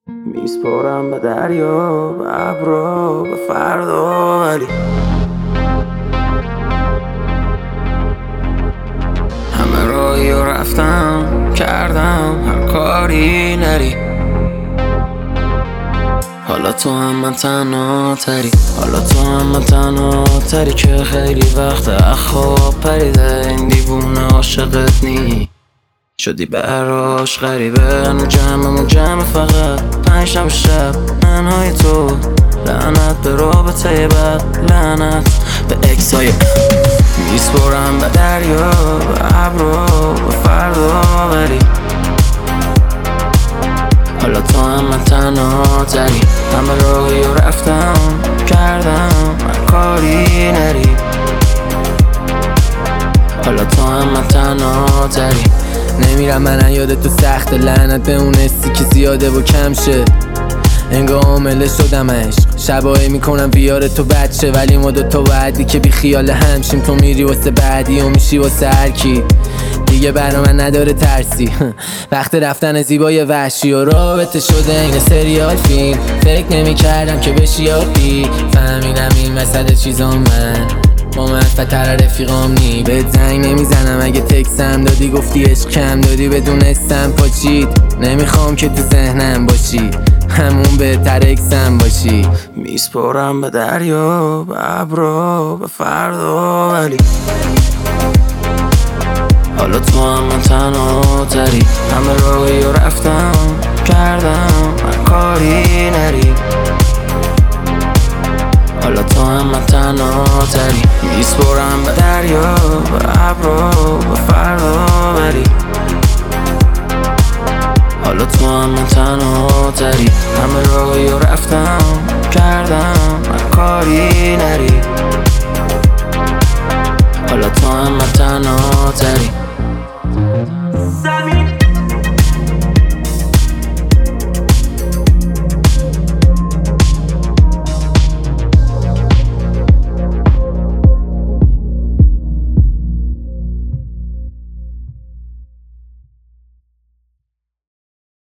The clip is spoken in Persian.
میسپرم به دریا، به ابرا، به فردا، ولی همه راهی رو رفتم کردم، هر کاری نری. حالا تو هم من تنها تری، حالا تو هم من تنها تری که خیلی وقت خواب پریده. این دیوونه عاشقت نی شدی براش غریبه. همون جمع فقط 5 شب تنهای تو. لعنت به رابطه بد، لعنت به اکسای میسپرم به دریا، به ابرا، به فردا، ولی حالا تو هم من تنها تری. همه راهی رو رفتم کردم، هر کاری نری. حالا تو هم من تنها تری. نمیرم من یاد تو سخت، لعنت به اون حسی که زیاده و کم شه. انگاه عامله شدم عشق، شبایی میکنم بیاره تو بچه. ولی ما دوتا بعدی که بی خیال همشیم. تو میری واسه بعدی و میشی واسه هر کی دیگه. برا من نداره ترسی وقت رفتن زیبای وحشی و رابطه شده این سریال فیلم. فکر نمی کردم که بشی یادی فهمیدم این وسط چیزا من با منفتر رفیقام نی. بهت زنگ نمیزنم اگه تکسم دادی، گفتی عشق کم دادی بدونستم پاچید. نمیخوام که تو ذهنم باشی، همون بهتر اکسم باشی. میسپرم به دریا، به ابرا، به فردا، ولی حالا تو هم من تنها تری. همه راهی رو رفتم کردم، هر کاری نری. حالا تو هم من تنها تری. میسپرم به دریا، به ابرا، به فردا، ولی حالا تو هم من تنها تری. همه راهی رو رفتم کردم، هر کاری نری. حالا تو هم من تنها تری.